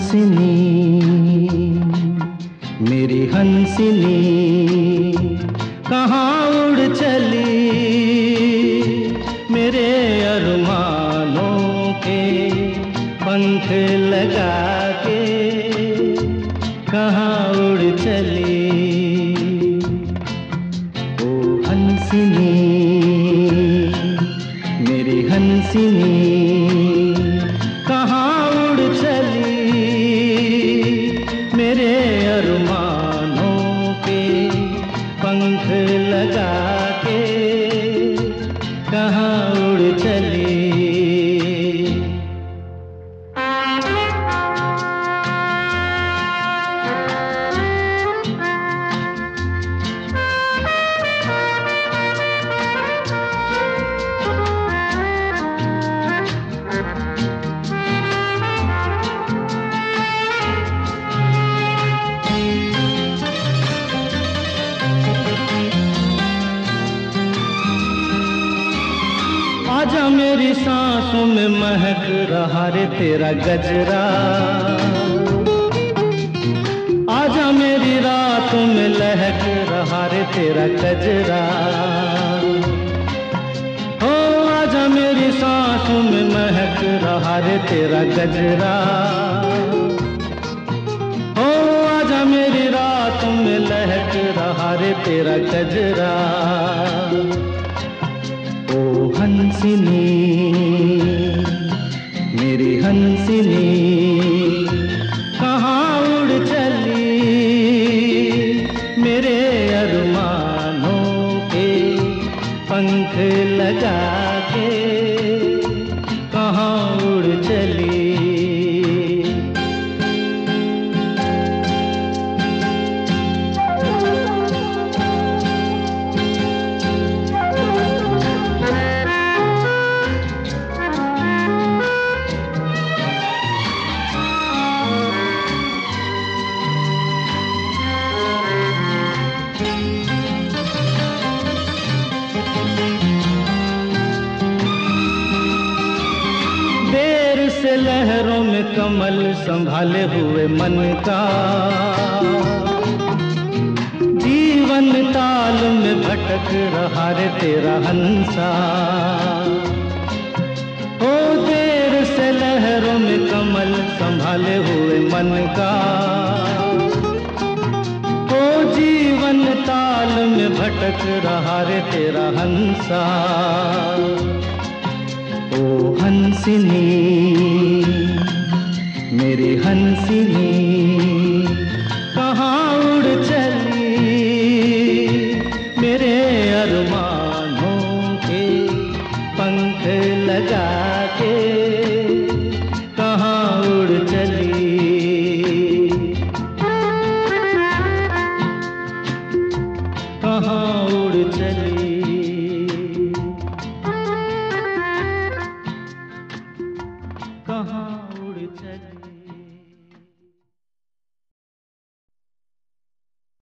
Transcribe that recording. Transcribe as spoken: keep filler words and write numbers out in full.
हंसनी मेरी हंसनी कहाँ उड़ चली, मेरे अरमानों के पंख लगा के कहाँ उड़ चली। ओ हंसनी मेरी हंसनी कहाँ उड़ चली, मेरे अरमानों के पंख लगा के कहाँ उड़ चली। आजा मेरी सांसों में महक रहा रे तेरा गजरा, आजा मेरी रातों में लहक रहा रे तेरा गजरा। ओ आजा मेरी सांसों में महक रहा रे तेरा गजरा। ओ आजा मेरी रातों में लहक रहा रे तेरा गजरा। ओ हंसनी मेरी हंसनी कहाँ उड़ चली, मेरे अरमानों के पंख लगा के कहाँ उड़ चली। से लहरों में कमल संभाले हुए मन का, जीवन ताल में भटक रहा रे तेरा हंसा। ओ देर से लहरों में कमल संभाले हुए मन का, ओ जीवन ताल में भटक रहा रे तेरा हंसा। ओ हंसनी मेरी हंसनी कहाँ उड़ चली, मेरे अरमानों के पंख लगा के कहाँ उड़ चली। कहाँ उड़ चली, कहाँ उड़ चली।